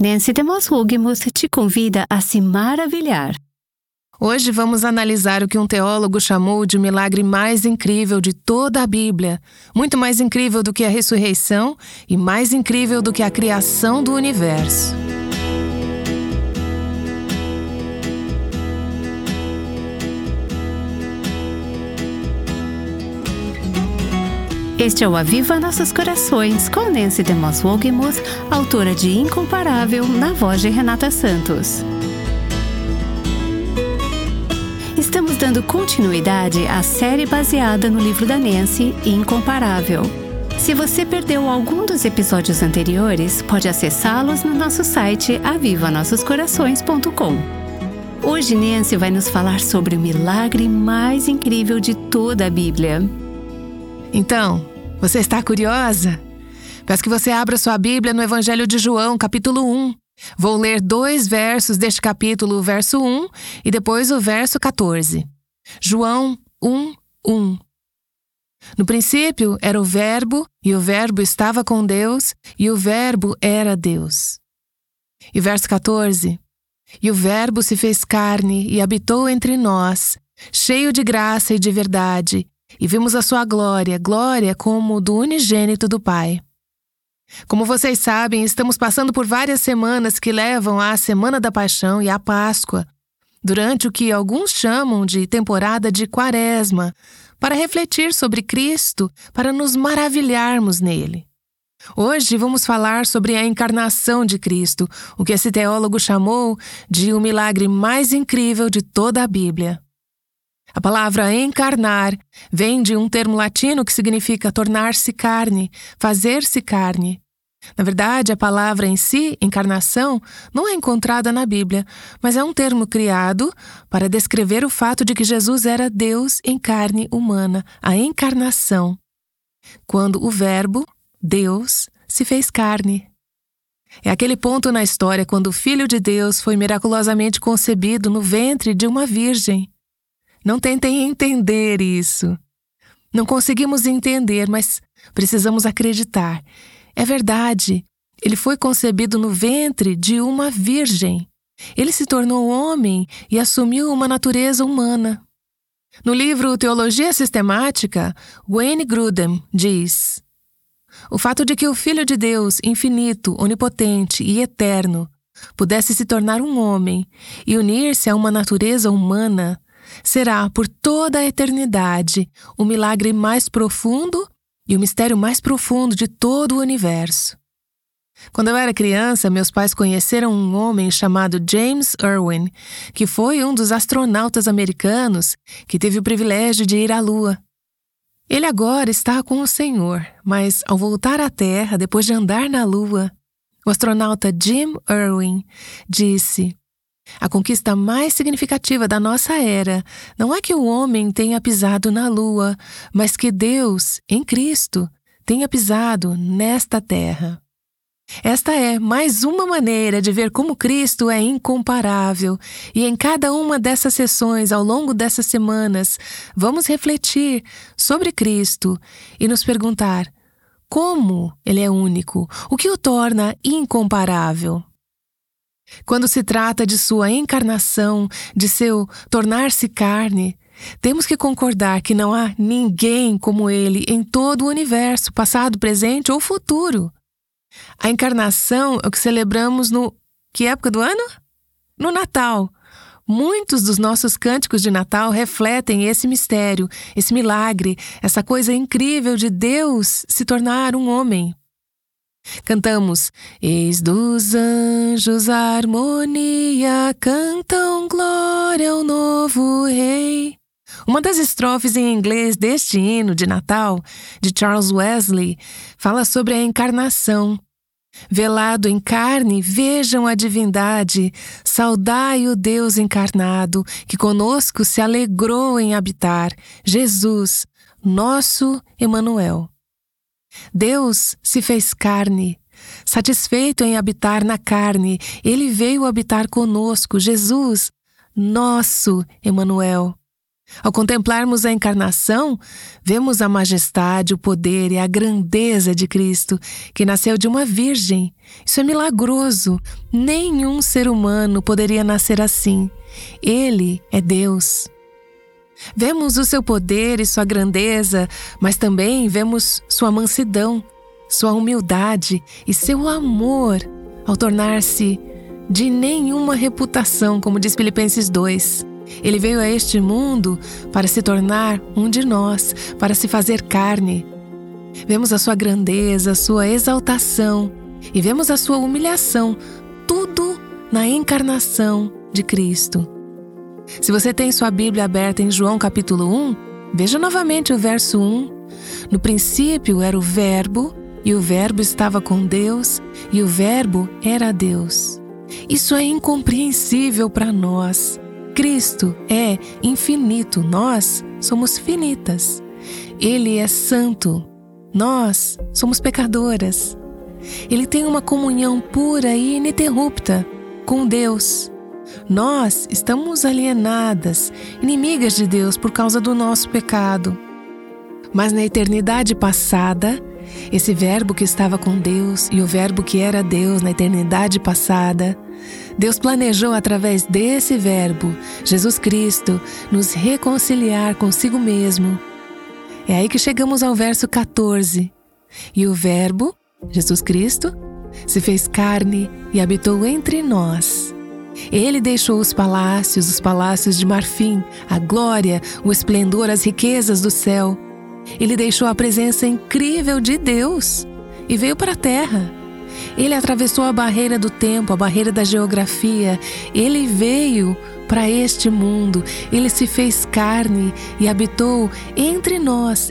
Nancy DeMoss Wolgemuth te convida a se maravilhar. Hoje vamos analisar o que um teólogo chamou de o milagre mais incrível de toda a Bíblia. Muito mais incrível do que a ressurreição e mais incrível do que a criação do universo. Este é o Aviva Nossos Corações, com Nancy DeMoss Wolgemuth, autora de Incomparável, na voz de Renata Santos. Estamos dando continuidade à série baseada no livro da Nancy, Incomparável. Se você perdeu algum dos episódios anteriores, pode acessá-los no nosso site avivanossoscorações.com. Hoje Nancy vai nos falar sobre o milagre mais incrível de toda a Bíblia. Então, você está curiosa? Peço que você abra sua Bíblia no Evangelho de João, capítulo 1. Vou ler 2 versos deste capítulo, o verso 1 e depois o verso 14. João 1:1. No princípio era o Verbo, e o Verbo estava com Deus, e o Verbo era Deus. E verso 14. E o Verbo se fez carne e habitou entre nós, cheio de graça e de verdade, e vimos a sua glória, glória como do unigênito do Pai. Como vocês sabem, estamos passando por várias semanas que levam à Semana da Paixão e à Páscoa, durante o que alguns chamam de temporada de Quaresma, para refletir sobre Cristo, para nos maravilharmos nele. Hoje vamos falar sobre a encarnação de Cristo, o que esse teólogo chamou de o milagre mais incrível de toda a Bíblia. A palavra encarnar vem de um termo latino que significa tornar-se carne, fazer-se carne. Na verdade, a palavra em si, encarnação, não é encontrada na Bíblia, mas é um termo criado para descrever o fato de que Jesus era Deus em carne humana, a encarnação, quando o Verbo, Deus, se fez carne. É aquele ponto na história quando o Filho de Deus foi miraculosamente concebido no ventre de uma virgem. Não tentem entender isso. Não conseguimos entender, mas precisamos acreditar. É verdade. Ele foi concebido no ventre de uma virgem. Ele se tornou homem e assumiu uma natureza humana. No livro Teologia Sistemática, Wayne Grudem diz: o fato de que o Filho de Deus, infinito, onipotente e eterno, pudesse se tornar um homem e unir-se a uma natureza humana será, por toda a eternidade, o milagre mais profundo e o mistério mais profundo de todo o universo. Quando eu era criança, meus pais conheceram um homem chamado James Irwin, que foi um dos astronautas americanos que teve o privilégio de ir à Lua. Ele agora está com o Senhor, mas ao voltar à Terra, depois de andar na Lua, o astronauta Jim Irwin disse: a conquista mais significativa da nossa era não é que o homem tenha pisado na Lua, mas que Deus, em Cristo, tenha pisado nesta terra. Esta é mais uma maneira de ver como Cristo é incomparável, e em cada uma dessas sessões, ao longo dessas semanas, vamos refletir sobre Cristo e nos perguntar como Ele é único, o que o torna incomparável. Quando se trata de sua encarnação, de seu tornar-se carne, temos que concordar que não há ninguém como ele em todo o universo, passado, presente ou futuro. A encarnação é o que celebramos no... Que época do ano? No Natal. Muitos dos nossos cânticos de Natal refletem esse mistério, esse milagre, essa coisa incrível de Deus se tornar um homem. Cantamos: eis dos anjos a harmonia, cantam glória ao novo rei. Uma das estrofes em inglês deste hino de Natal, de Charles Wesley, fala sobre a encarnação. Velado em carne, vejam a divindade, saudai o Deus encarnado, que conosco se alegrou em habitar, Jesus, nosso Emanuel. Deus se fez carne. Satisfeito em habitar na carne, Ele veio habitar conosco, Jesus, nosso Emanuel. Ao contemplarmos a encarnação, vemos a majestade, o poder e a grandeza de Cristo, que nasceu de uma virgem. Isso é milagroso. Nenhum ser humano poderia nascer assim. Ele é Deus. Vemos o seu poder e sua grandeza, mas também vemos sua mansidão, sua humildade e seu amor ao tornar-se de nenhuma reputação, como diz Filipenses 2. Ele veio a este mundo para se tornar um de nós, para se fazer carne. Vemos a sua grandeza, a sua exaltação e vemos a sua humilhação, tudo na encarnação de Cristo. Se você tem sua Bíblia aberta em João capítulo 1, veja novamente o verso 1. No princípio era o Verbo, e o Verbo estava com Deus, e o Verbo era Deus. Isso é incompreensível para nós. Cristo é infinito, nós somos finitas. Ele é santo, nós somos pecadoras. Ele tem uma comunhão pura e ininterrupta com Deus. Nós estamos alienadas, inimigas de Deus por causa do nosso pecado. Mas na eternidade passada, esse Verbo que estava com Deus e o Verbo que era Deus na eternidade passada, Deus planejou através desse Verbo, Jesus Cristo, nos reconciliar consigo mesmo. É aí que chegamos ao verso 14. E o Verbo, Jesus Cristo, se fez carne e habitou entre nós. Ele deixou os palácios de marfim, a glória, o esplendor, as riquezas do céu. Ele deixou a presença incrível de Deus e veio para a terra. Ele atravessou a barreira do tempo, a barreira da geografia. Ele veio para este mundo. Ele se fez carne e habitou entre nós,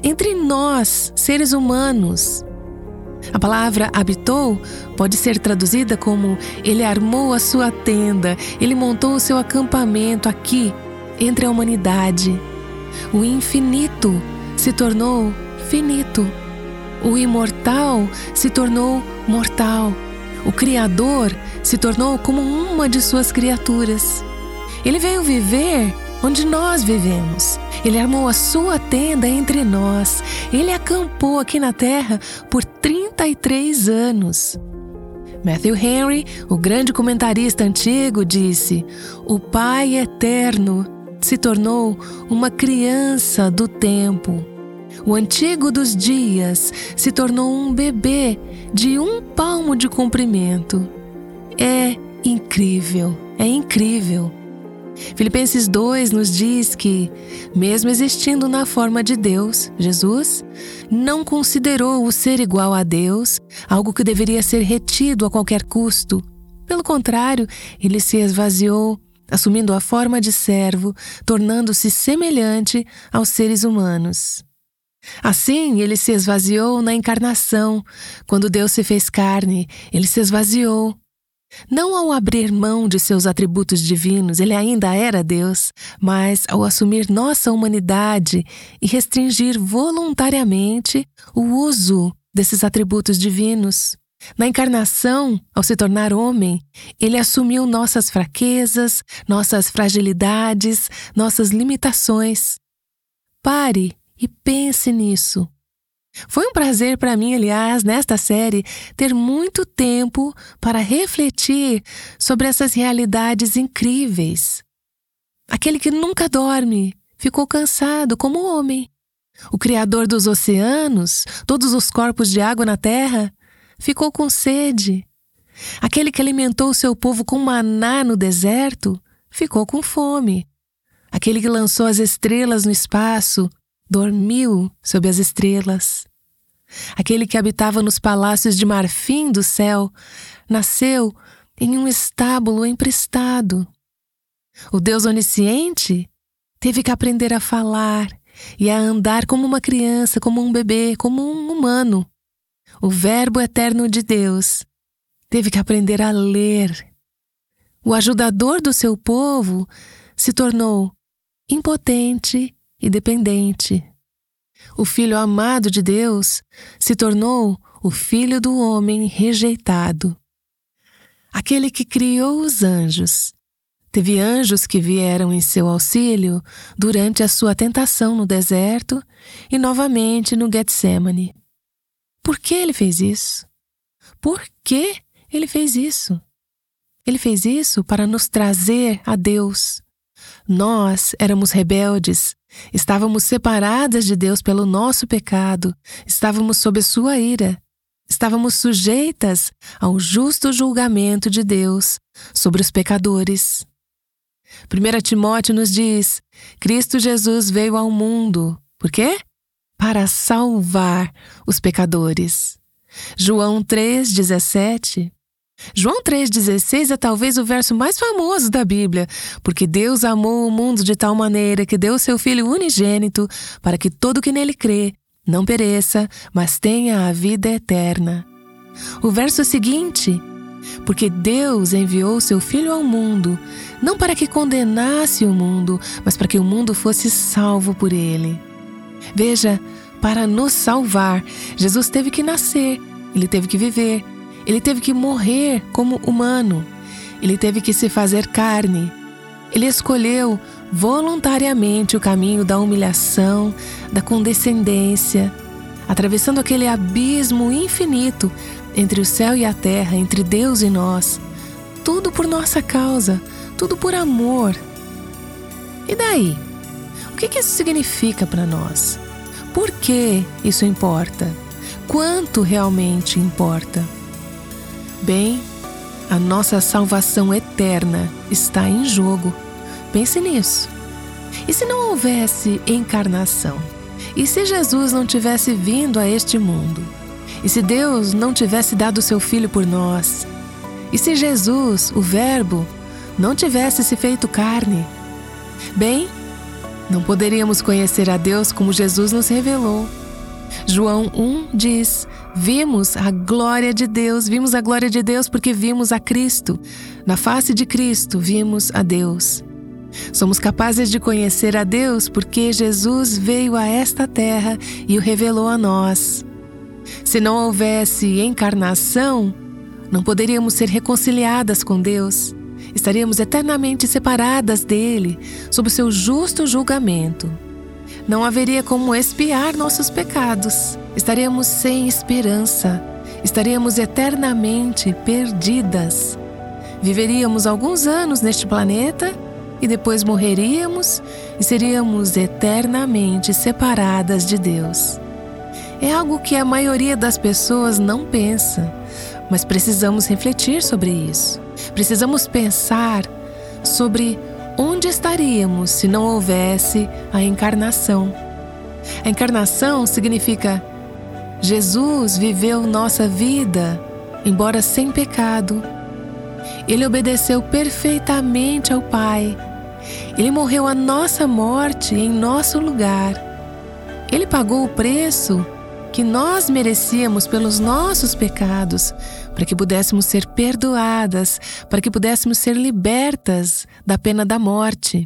seres humanos. A palavra habitou pode ser traduzida como ele armou a sua tenda, ele montou o seu acampamento aqui, entre a humanidade. O infinito se tornou finito. O imortal se tornou mortal. O Criador se tornou como uma de suas criaturas. Ele veio viver onde nós vivemos. Ele armou a sua tenda entre nós. Ele acampou aqui na terra por 33 anos. Matthew Henry, o grande comentarista antigo, disse: o Pai eterno se tornou uma criança do tempo. O antigo dos dias se tornou um bebê de 1 palmo de comprimento. É incrível, é incrível. Filipenses 2 nos diz que, mesmo existindo na forma de Deus, Jesus não considerou o ser igual a Deus algo que deveria ser retido a qualquer custo. Pelo contrário, ele se esvaziou, assumindo a forma de servo, tornando-se semelhante aos seres humanos. Assim, ele se esvaziou na encarnação. Quando Deus se fez carne, ele se esvaziou. Não ao abrir mão de seus atributos divinos, ele ainda era Deus, mas ao assumir nossa humanidade e restringir voluntariamente o uso desses atributos divinos. Na encarnação, ao se tornar homem, ele assumiu nossas fraquezas, nossas fragilidades, nossas limitações. Pare e pense nisso. Foi um prazer para mim, aliás, nesta série, ter muito tempo para refletir sobre essas realidades incríveis. Aquele que nunca dorme ficou cansado como homem. O Criador dos oceanos, todos os corpos de água na terra, ficou com sede. Aquele que alimentou o seu povo com maná no deserto, ficou com fome. Aquele que lançou as estrelas no espaço, dormiu sob as estrelas. Aquele que habitava nos palácios de marfim do céu, nasceu em um estábulo emprestado. O Deus onisciente teve que aprender a falar e a andar como uma criança, como um bebê, como um humano. O Verbo eterno de Deus teve que aprender a ler. O ajudador do seu povo se tornou impotente e dependente. O Filho amado de Deus se tornou o filho do homem rejeitado. Aquele que criou os anjos Teve anjos que vieram em seu auxílio durante a sua tentação no deserto e novamente no Getsêmani. Por que ele fez isso? Por que ele fez isso? Ele fez isso para nos trazer a Deus. Nós éramos rebeldes, estávamos separadas de Deus pelo nosso pecado, estávamos sob sua ira, estávamos sujeitas ao justo julgamento de Deus sobre os pecadores. 1 Timóteo nos diz: Cristo Jesus veio ao mundo. Por quê? Para salvar os pecadores. João 3,17. João 3,16 é talvez o verso mais famoso da Bíblia, porque Deus amou o mundo de tal maneira que deu o seu Filho unigênito para que todo que nele crê não pereça, mas tenha a vida eterna. O verso seguinte: porque Deus enviou o seu Filho ao mundo, não para que condenasse o mundo, mas para que o mundo fosse salvo por ele. Veja, para nos salvar, Jesus teve que nascer, ele teve que viver, ele teve que morrer como humano, ele teve que se fazer carne. Ele escolheu voluntariamente o caminho da humilhação, da condescendência, atravessando aquele abismo infinito entre o céu e a terra, entre Deus e nós. Tudo por nossa causa, tudo por amor. E daí? O que isso significa para nós? Por que isso importa? Quanto realmente importa? Bem, a nossa salvação eterna está em jogo. Pense nisso. E se não houvesse encarnação? E se Jesus não tivesse vindo a este mundo? E se Deus não tivesse dado o seu Filho por nós? E se Jesus, o Verbo, não tivesse se feito carne? Bem, não poderíamos conhecer a Deus como Jesus nos revelou. João 1 diz: vimos a glória de Deus porque vimos a Cristo. Na face de Cristo vimos a Deus. Somos capazes de conhecer a Deus porque Jesus veio a esta terra e o revelou a nós. Se não houvesse encarnação, não poderíamos ser reconciliadas com Deus. Estaríamos eternamente separadas dele, sob o seu justo julgamento. Não haveria como expiar nossos pecados. Estaríamos sem esperança. Estaríamos eternamente perdidas. Viveríamos alguns anos neste planeta e depois morreríamos e seríamos eternamente separadas de Deus. É algo que a maioria das pessoas não pensa, mas precisamos refletir sobre isso. Precisamos pensar sobre onde estaríamos se não houvesse a encarnação. A encarnação significa: Jesus viveu nossa vida, embora sem pecado. Ele obedeceu perfeitamente ao Pai. Ele morreu a nossa morte em nosso lugar. Ele pagou o preço que nós merecíamos pelos nossos pecados, para que pudéssemos ser perdoadas, para que pudéssemos ser libertas da pena da morte.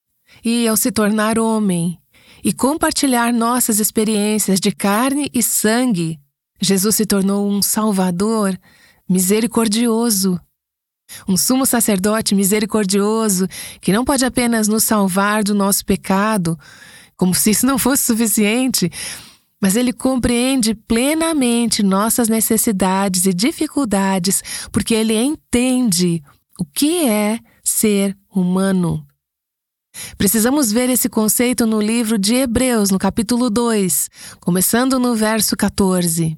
E ao se tornar homem e compartilhar nossas experiências de carne e sangue, Jesus se tornou um Salvador misericordioso. Um sumo sacerdote misericordioso que não pode apenas nos salvar do nosso pecado, como se isso não fosse suficiente, mas ele compreende plenamente nossas necessidades e dificuldades, porque ele entende o que é ser humano. Precisamos ver esse conceito no livro de Hebreus, no capítulo 2, começando no verso 14.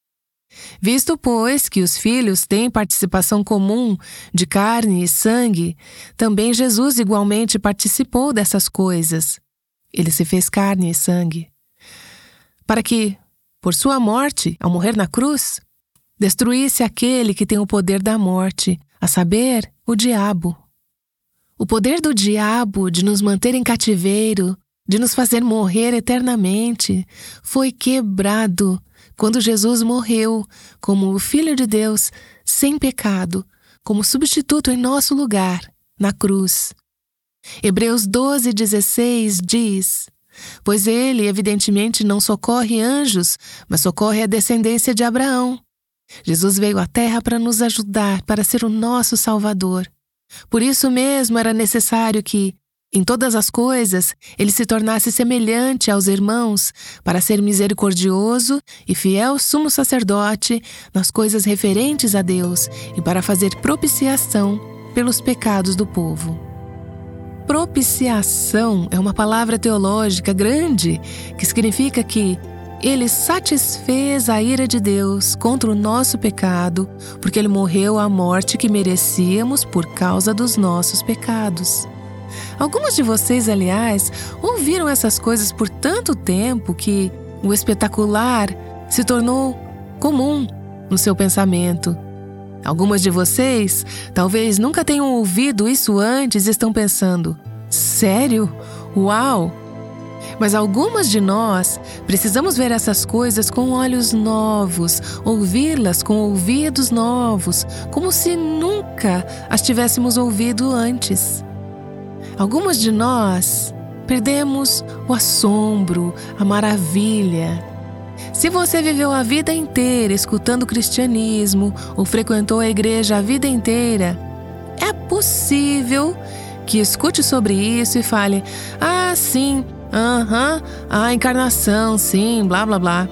Visto, pois, que os filhos têm participação comum de carne e sangue, também Jesus igualmente participou dessas coisas. Ele se fez carne e sangue, para que, por sua morte, ao morrer na cruz, destruísse aquele que tem o poder da morte, a saber, o diabo. O poder do diabo de nos manter em cativeiro, de nos fazer morrer eternamente, foi quebrado quando Jesus morreu como o Filho de Deus, sem pecado, como substituto em nosso lugar, na cruz. Hebreus 12:16 diz: pois ele, evidentemente, não socorre anjos, mas socorre a descendência de Abraão. Jesus veio à terra para nos ajudar, para ser o nosso Salvador. Por isso mesmo era necessário que, em todas as coisas, ele se tornasse semelhante aos irmãos, para ser misericordioso e fiel sumo sacerdote nas coisas referentes a Deus e para fazer propiciação pelos pecados do povo. Propiciação é uma palavra teológica grande que significa que ele satisfez a ira de Deus contra o nosso pecado, porque ele morreu a morte que merecíamos por causa dos nossos pecados. Alguns de vocês, aliás, ouviram essas coisas por tanto tempo que o espetacular se tornou comum no seu pensamento. Algumas de vocês talvez nunca tenham ouvido isso antes e estão pensando: sério? Uau! Mas algumas de nós precisamos ver essas coisas com olhos novos, ouvi-las com ouvidos novos, como se nunca as tivéssemos ouvido antes. Algumas de nós perdemos o assombro, a maravilha. Se você viveu a vida inteira escutando o cristianismo ou frequentou a igreja a vida inteira, é possível que escute sobre isso e fale: ah, sim, a encarnação, sim, blá blá blá.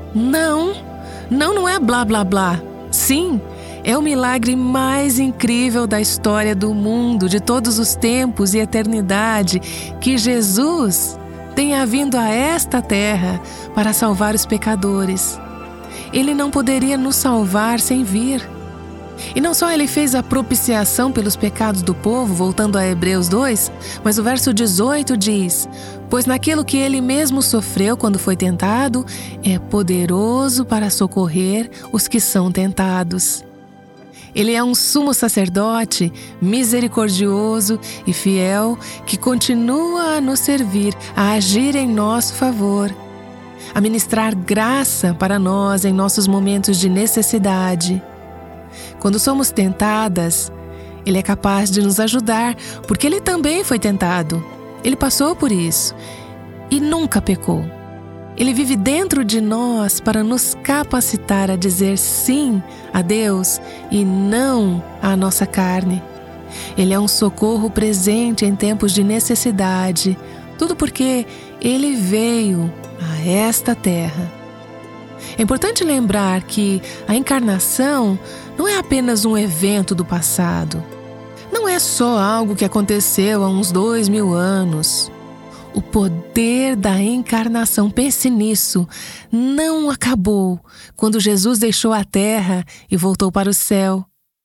Não é blá blá blá. Sim, é o milagre mais incrível da história do mundo, de todos os tempos e eternidade, que Jesus tenha vindo a esta terra para salvar os pecadores. Ele não poderia nos salvar sem vir. E não só ele fez a propiciação pelos pecados do povo, voltando a Hebreus 2, mas o verso 18 diz: pois naquilo que ele mesmo sofreu quando foi tentado, é poderoso para socorrer os que são tentados. Ele é um sumo sacerdote misericordioso e fiel que continua a nos servir, a agir em nosso favor, a ministrar graça para nós em nossos momentos de necessidade. Quando somos tentadas, Ele é capaz de nos ajudar, porque Ele também foi tentado. Ele passou por isso e nunca pecou. Ele vive dentro de nós para nos capacitar a dizer sim a Deus e não à nossa carne. Ele é um socorro presente em tempos de necessidade, tudo porque Ele veio a esta terra. É importante lembrar que a encarnação não é apenas um evento do passado. Não é só algo que aconteceu há uns 2000 anos. O poder da encarnação, pense nisso, não acabou quando Jesus deixou a terra e voltou para o céu.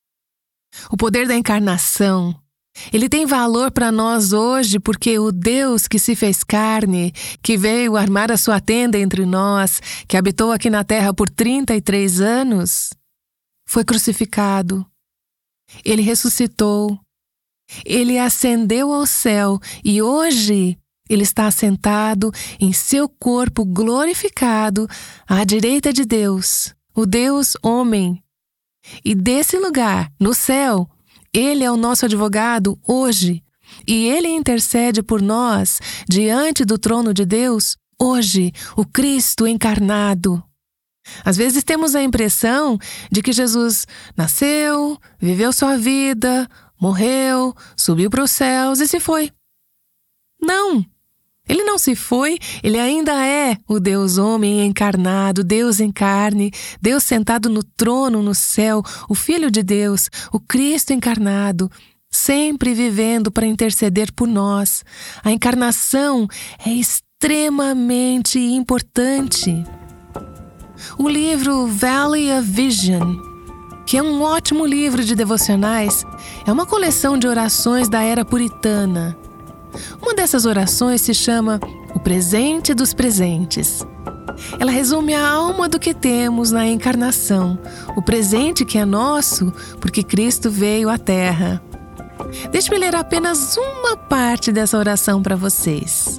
O poder da encarnação, ele tem valor para nós hoje porque o Deus que se fez carne, que veio armar a sua tenda entre nós, que habitou aqui na terra por 33 anos, foi crucificado. Ele ressuscitou. Ele ascendeu ao céu e hoje Ele está assentado em seu corpo glorificado à direita de Deus, o Deus homem. E desse lugar, no céu, Ele é o nosso advogado hoje. E Ele intercede por nós diante do trono de Deus hoje, o Cristo encarnado. Às vezes temos a impressão de que Jesus nasceu, viveu sua vida, morreu, subiu para os céus e se foi. Não! Ele não se foi, Ele ainda é o Deus homem encarnado, Deus em carne, Deus sentado no trono no céu, o Filho de Deus, o Cristo encarnado, sempre vivendo para interceder por nós. A encarnação é extremamente importante. O livro Valley of Vision, que é um ótimo livro de devocionais, é uma coleção de orações da era puritana. Uma dessas orações se chama O Presente dos Presentes. Ela resume a alma do que temos na encarnação, o presente que é nosso porque Cristo veio à Terra. Deixe-me ler apenas uma parte dessa oração para vocês.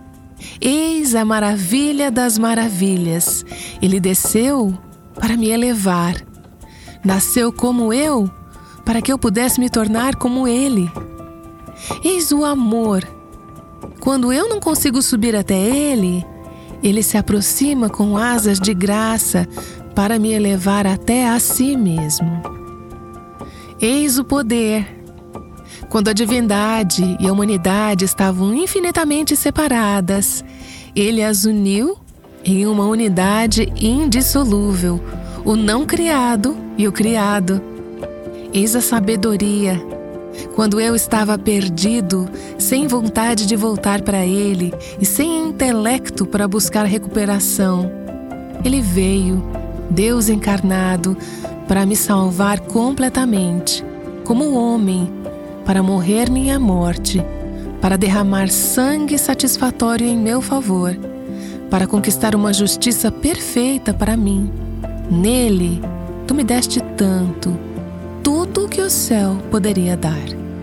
Eis a maravilha das maravilhas. Ele desceu para me elevar. Nasceu como eu, para que eu pudesse me tornar como Ele. Eis o amor. Quando eu não consigo subir até Ele, Ele se aproxima com asas de graça para me elevar até a si mesmo. Eis o poder. Quando a divindade e a humanidade estavam infinitamente separadas, Ele as uniu em uma unidade indissolúvel, o não criado e o criado. Eis a sabedoria. Quando eu estava perdido, sem vontade de voltar para Ele e sem intelecto para buscar recuperação, Ele veio, Deus encarnado, para me salvar completamente, como homem, para morrer minha morte, para derramar sangue satisfatório em meu favor, para conquistar uma justiça perfeita para mim. Nele, tu me deste tanto, tudo o que o céu poderia dar.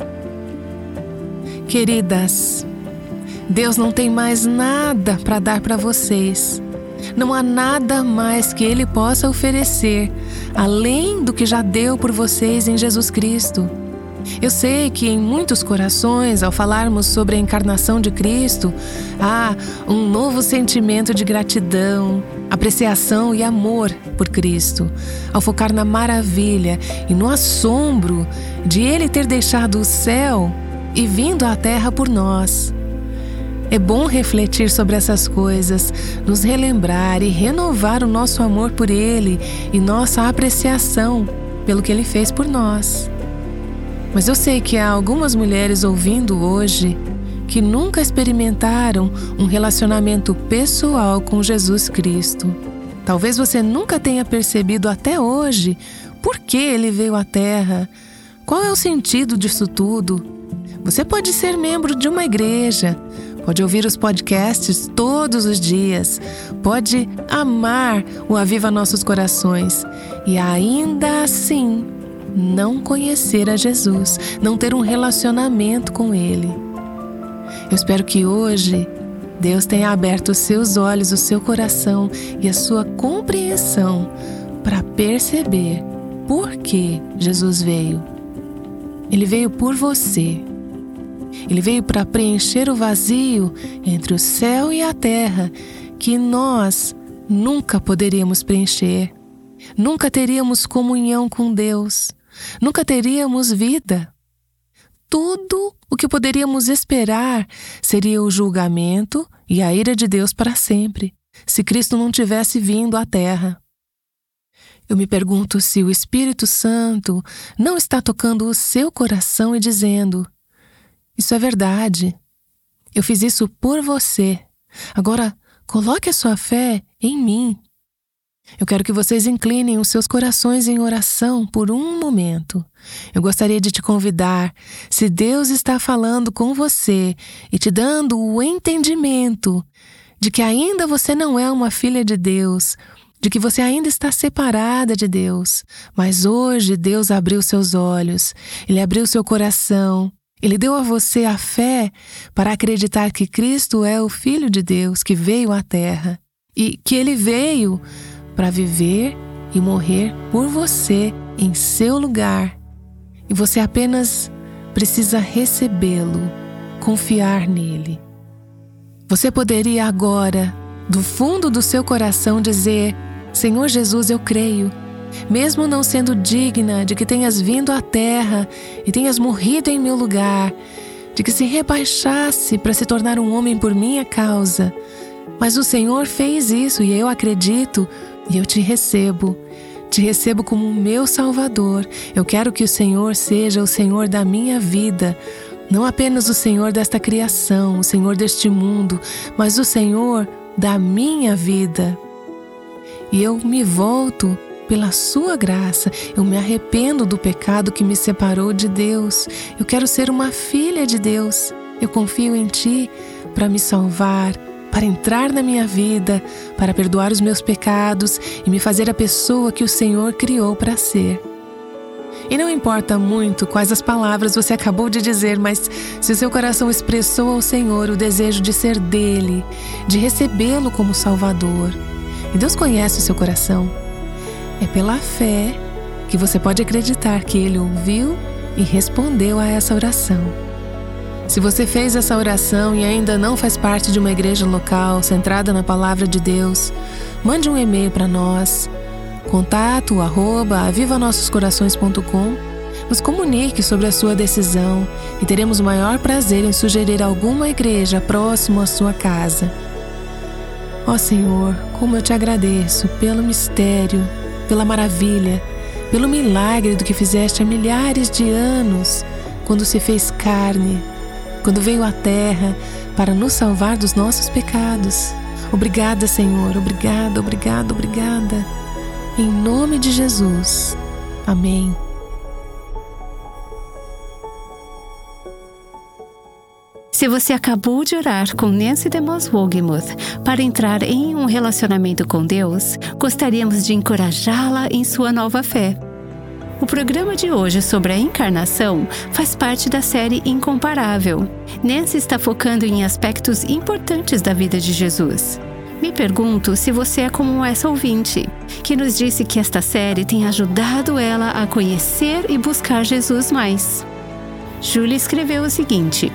Queridas, Deus não tem mais nada para dar para vocês. Não há nada mais que Ele possa oferecer, além do que já deu por vocês em Jesus Cristo. Eu sei que em muitos corações, ao falarmos sobre a encarnação de Cristo, há um novo sentimento de gratidão, apreciação e amor por Cristo, ao focar na maravilha e no assombro de Ele ter deixado o céu e vindo à terra por nós. É bom refletir sobre essas coisas, nos relembrar e renovar o nosso amor por Ele e nossa apreciação pelo que Ele fez por nós. Mas eu sei que há algumas mulheres ouvindo hoje que nunca experimentaram um relacionamento pessoal com Jesus Cristo. Talvez você nunca tenha percebido até hoje por que Ele veio à Terra, qual é o sentido disso tudo. Você pode ser membro de uma igreja, pode ouvir os podcasts todos os dias, pode amar o Aviva Nossos Corações e ainda assim não conhecer a Jesus, não ter um relacionamento com Ele. Eu espero que hoje Deus tenha aberto os seus olhos, o seu coração e a sua compreensão para perceber por que Jesus veio. Ele veio por você. Ele veio para preencher o vazio entre o céu e a terra que nós nunca poderíamos preencher. Nunca teríamos comunhão com Deus. Nunca teríamos vida. Tudo o que poderíamos esperar seria o julgamento e a ira de Deus para sempre, se Cristo não tivesse vindo à terra. Eu me pergunto se o Espírito Santo não está tocando o seu coração e dizendo: isso é verdade. Eu fiz isso por você. Agora, coloque a sua fé em mim. Eu quero que vocês inclinem os seus corações em oração por um momento. Eu gostaria de te convidar, se Deus está falando com você e te dando o entendimento de que ainda você não é uma filha de Deus, de que você ainda está separada de Deus, mas hoje Deus abriu seus olhos, Ele abriu seu coração, Ele deu a você a fé para acreditar que Cristo é o Filho de Deus que veio à Terra e que Ele veio para viver e morrer por você em seu lugar. E você apenas precisa recebê-lo, confiar nele. Você poderia agora, do fundo do seu coração, dizer: Senhor Jesus, eu creio, mesmo não sendo digna de que tenhas vindo à terra e tenhas morrido em meu lugar, de que se rebaixasse para se tornar um homem por minha causa. Mas o Senhor fez isso e eu acredito e eu te recebo como meu Salvador. Eu quero que o Senhor seja o Senhor da minha vida, não apenas o Senhor desta criação, o Senhor deste mundo, mas o Senhor da minha vida. E eu me volto pela sua graça, eu me arrependo do pecado que me separou de Deus. Eu quero ser uma filha de Deus. Eu confio em Ti para me salvar, para entrar na minha vida, para perdoar os meus pecados e me fazer a pessoa que o Senhor criou para ser. E não importa muito quais as palavras você acabou de dizer, mas se o seu coração expressou ao Senhor o desejo de ser dele, de recebê-lo como Salvador, e Deus conhece o seu coração, é pela fé que você pode acreditar que Ele ouviu e respondeu a essa oração. Se você fez essa oração e ainda não faz parte de uma igreja local centrada na Palavra de Deus, mande um e-mail para nós, contato@avivanossoscorações.com. nos comunique sobre a sua decisão e teremos o maior prazer em sugerir alguma igreja próximo à sua casa. Ó Senhor, como eu te agradeço pelo mistério, pela maravilha, pelo milagre do que fizeste há milhares de anos, quando se fez carne, quando veio à terra para nos salvar dos nossos pecados. Obrigada, Senhor, obrigada, obrigada, obrigada. Em nome de Jesus. Amém. Se você acabou de orar com Nancy DeMoss Wolgemuth para entrar em um relacionamento com Deus, gostaríamos de encorajá-la em sua nova fé. O programa de hoje sobre a encarnação faz parte da série Incomparável. Nancy está focando em aspectos importantes da vida de Jesus. Me pergunto se você é como essa ouvinte, que nos disse que esta série tem ajudado ela a conhecer e buscar Jesus mais. Julie escreveu o seguinte: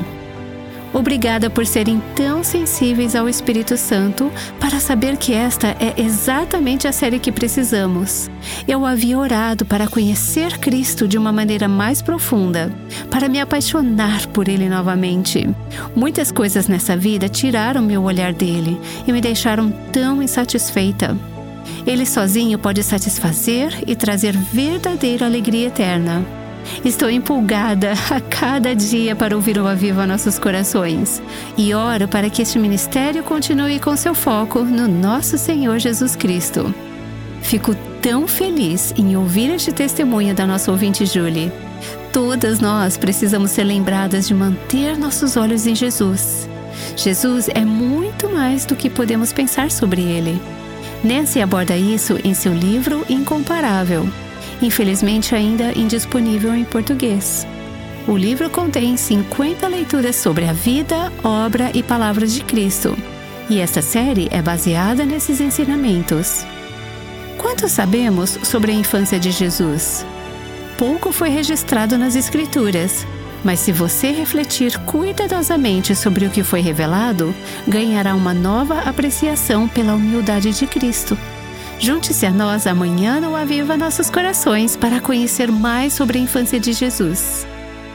obrigada por serem tão sensíveis ao Espírito Santo para saber que esta é exatamente a série que precisamos. Eu havia orado para conhecer Cristo de uma maneira mais profunda, para me apaixonar por Ele novamente. Muitas coisas nessa vida tiraram meu olhar dele e me deixaram tão insatisfeita. Ele sozinho pode satisfazer e trazer verdadeira alegria eterna. Estou empolgada a cada dia para ouvir o Aviva Nossos Corações e oro para que este ministério continue com seu foco no nosso Senhor Jesus Cristo. Fico tão feliz em ouvir este testemunho da nossa ouvinte Julie. Todas nós precisamos ser lembradas de manter nossos olhos em Jesus. Jesus é muito mais do que podemos pensar sobre Ele. Nancy aborda isso em seu livro Incomparável, infelizmente ainda indisponível em português. O livro contém 50 leituras sobre a vida, obra e palavras de Cristo, e esta série é baseada nesses ensinamentos. Quanto sabemos sobre a infância de Jesus? Pouco foi registrado nas Escrituras, mas se você refletir cuidadosamente sobre o que foi revelado, ganhará uma nova apreciação pela humildade de Cristo. Junte-se a nós amanhã no Aviva Nossos Corações para conhecer mais sobre a infância de Jesus.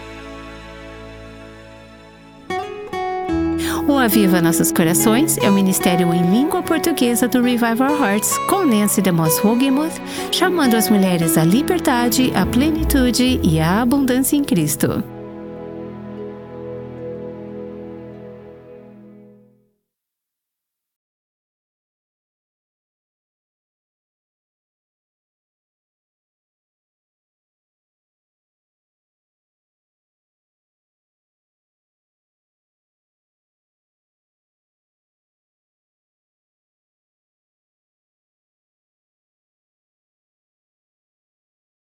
O Aviva Nossos Corações é o ministério em língua portuguesa do Revive Our Hearts com Nancy DeMoss Wolgemuth, chamando as mulheres à liberdade, à plenitude e à abundância em Cristo.